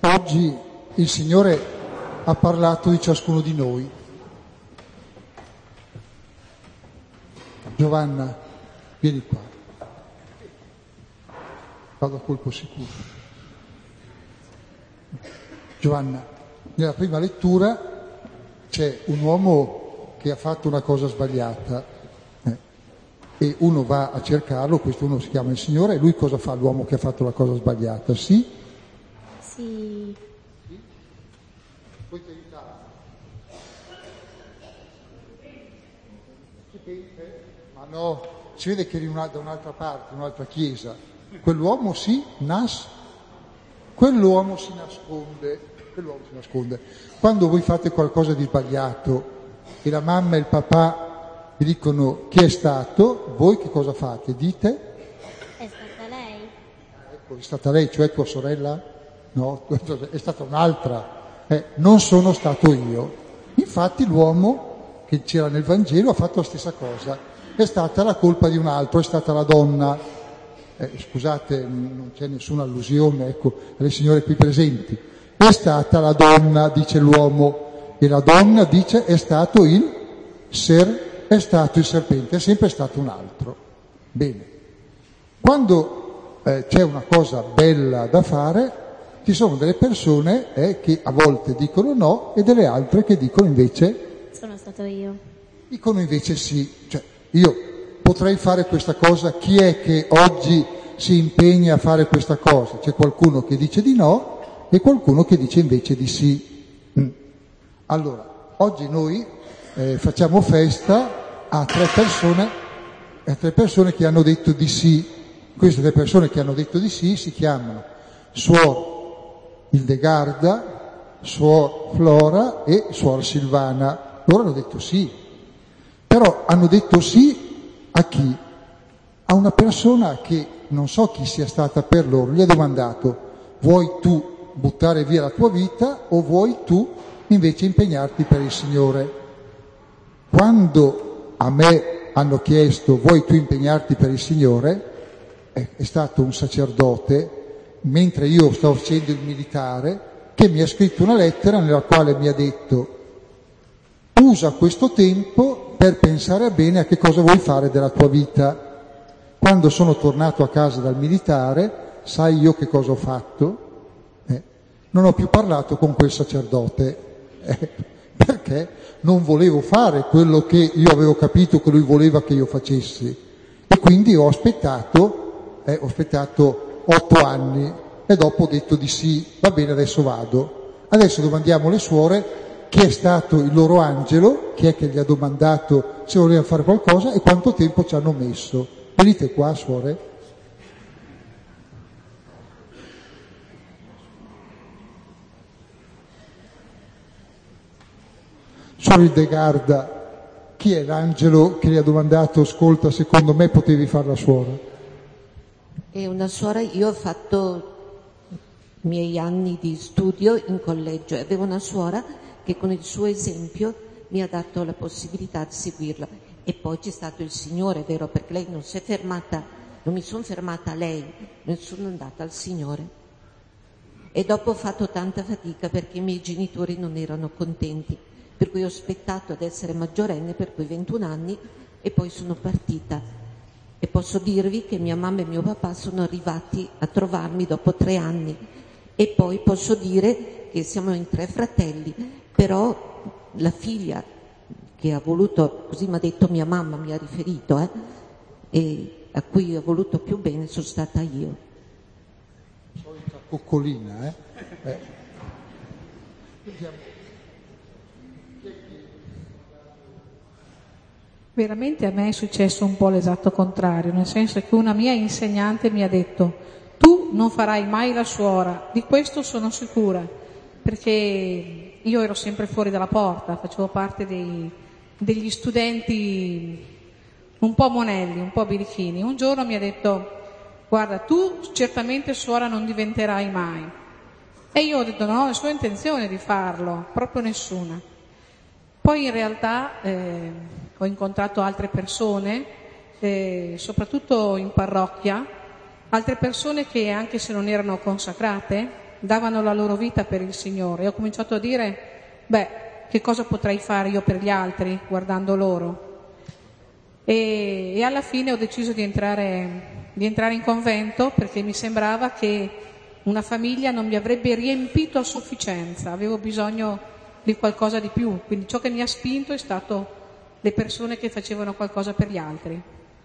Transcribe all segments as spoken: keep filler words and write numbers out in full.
Oggi il Signore ha parlato di ciascuno di noi. Giovanna, vieni qua. Vado a colpo sicuro. Giovanna, nella prima lettura c'è un uomo che ha fatto una cosa sbagliata eh, e uno va a cercarlo, questo uno si chiama il Signore, e lui cosa fa l'uomo che ha fatto la cosa sbagliata? Sì? Sì. Sì? Puoi ti aiutare? Ma no, si vede che eri una, da un'altra parte, un'altra chiesa. Quell'uomo si nas, quell'uomo si nasconde, quell'uomo si nasconde. Quando voi fate qualcosa di sbagliato e la mamma e il papà vi dicono chi è stato, voi che cosa fate? Dite? È stata lei? Ecco, è stata lei, cioè tua sorella? No, è stata un'altra. Eh, non sono stato io. Infatti l'uomo che c'era nel Vangelo ha fatto la stessa cosa. È stata la colpa di un altro, è stata la donna. Eh, scusate, non c'è nessuna allusione, ecco, alle signore qui presenti. È stata la donna, dice l'uomo, e la donna dice è stato il ser, è stato il serpente, è sempre stato un altro. Bene. Quando eh, c'è una cosa bella da fare, ci sono delle persone eh, che a volte dicono no e delle altre che dicono invece sono stato io. Dicono invece sì. Cioè, io potrei fare questa cosa, chi è che oggi si impegna a fare questa cosa? C'è qualcuno che dice di no e qualcuno che dice invece di sì. Mm. Allora, oggi noi eh, facciamo festa a tre persone, a tre persone che hanno detto di sì. Queste tre persone che hanno detto di sì si chiamano Suor Hildegarda, Suor Flora e Suor Silvana. Loro hanno detto sì, però hanno detto sì a chi? A una persona che non so chi sia stata per loro, gli ha domandato: vuoi tu buttare via la tua vita o vuoi tu invece impegnarti per il Signore? Quando a me hanno chiesto vuoi tu impegnarti per il Signore, è, è stato un sacerdote, mentre io stavo facendo il militare, che mi ha scritto una lettera nella quale mi ha detto: usa questo tempo per pensare bene a che cosa vuoi fare della tua vita. Quando sono tornato a casa dal militare, sai io che cosa ho fatto? Eh, non ho più parlato con quel sacerdote, eh, perché non volevo fare quello che io avevo capito che lui voleva che io facessi. E quindi ho aspettato, eh, ho aspettato otto anni e dopo ho detto di sì, va bene, adesso vado. Adesso domandiamo alle suore chi è stato il loro angelo, chi è che gli ha domandato se voleva fare qualcosa e quanto tempo ci hanno messo. Venite qua, suore. Suor Hildegarda, chi è l'angelo che gli ha domandato ascolta, secondo me potevi fare la suora? È una suora, io ho fatto i miei anni di studio in collegio, avevo una suora che con il suo esempio mi ha dato la possibilità di seguirla. E poi c'è stato il Signore, è vero, perché lei non si è fermata, non mi sono fermata a lei, non sono andata al Signore. E dopo ho fatto tanta fatica perché i miei genitori non erano contenti, per cui ho aspettato ad essere maggiorenne per quei ventuno anni e poi sono partita. E posso dirvi che mia mamma e mio papà sono arrivati a trovarmi dopo tre anni. E poi posso dire che siamo in tre fratelli, però la figlia che ha voluto, così mi ha detto mia mamma, mi ha riferito, eh, e a cui ho voluto più bene sono stata io. Solita coccolina, eh? eh. Veramente a me è successo un po' l'esatto contrario, nel senso che una mia insegnante mi ha detto: tu non farai mai la suora, di questo sono sicura, perché io ero sempre fuori dalla porta, facevo parte dei, degli studenti un po' monelli, un po' birichini. Un giorno mi ha detto: guarda, tu certamente suora non diventerai mai. E io ho detto: non ho nessuna intenzione di farlo, proprio nessuna. Poi in realtà eh, ho incontrato altre persone, eh, soprattutto in parrocchia, altre persone che anche se non erano consacrate davano la loro vita per il Signore. E ho cominciato a dire, beh, che cosa potrei fare io per gli altri guardando loro? E, e alla fine ho deciso di entrare, di entrare in convento, perché mi sembrava che una famiglia non mi avrebbe riempito a sufficienza, avevo bisogno di qualcosa di più, quindi ciò che mi ha spinto è stato le persone che facevano qualcosa per gli altri.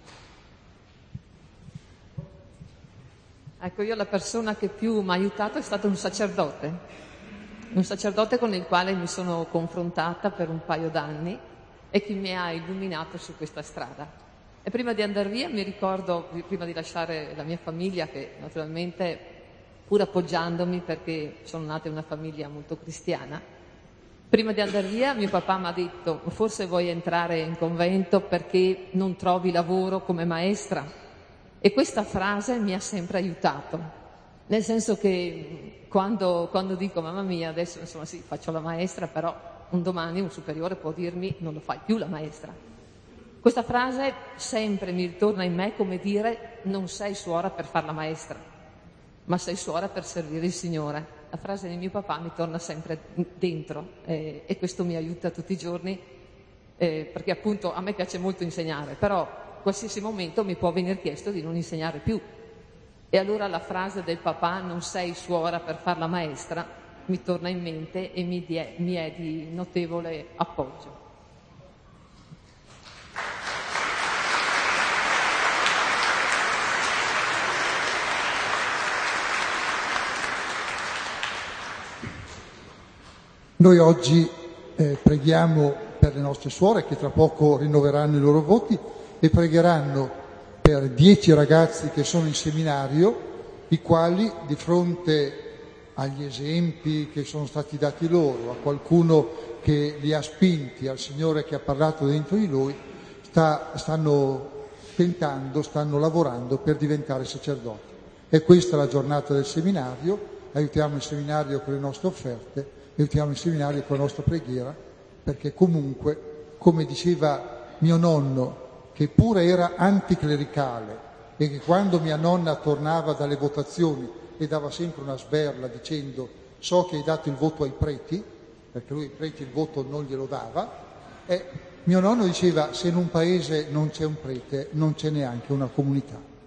Ecco, io la persona che più mi ha aiutato è stato un sacerdote, un sacerdote con il quale mi sono confrontata per un paio d'anni e che mi ha illuminato su questa strada. E prima di andare via mi ricordo, prima di lasciare la mia famiglia, che naturalmente, pur appoggiandomi perché sono nata in una famiglia molto cristiana, prima di andare via mio papà mi ha detto: forse vuoi entrare in convento perché non trovi lavoro come maestra? E questa frase mi ha sempre aiutato, nel senso che quando, quando dico mamma mia, adesso insomma sì, faccio la maestra, però un domani un superiore può dirmi non lo fai più la maestra. Questa frase sempre mi ritorna in me come dire: non sei suora per far la maestra, ma sei suora per servire il Signore. La frase di mio papà mi torna sempre dentro eh, e questo mi aiuta tutti i giorni eh, perché appunto a me piace molto insegnare, però in qualsiasi momento mi può venire chiesto di non insegnare più. E allora la frase del papà non sei suora per far la maestra mi torna in mente e mi, die, mi è di notevole appoggio. Noi oggi eh, preghiamo per le nostre suore che tra poco rinnoveranno i loro voti e pregheranno per dieci ragazzi che sono in seminario, i quali di fronte agli esempi che sono stati dati loro, a qualcuno che li ha spinti, al Signore che ha parlato dentro di lui, sta, stanno tentando, stanno lavorando per diventare sacerdoti. E questa è la giornata del seminario, aiutiamo il seminario con le nostre offerte, aiutiamo il seminario con la nostra preghiera, perché comunque, come diceva mio nonno, che pure era anticlericale e che quando mia nonna tornava dalle votazioni e dava sempre una sberla dicendo so che hai dato il voto ai preti, perché lui ai preti il voto non glielo dava, e mio nonno diceva se in un paese non c'è un prete non c'è neanche una comunità.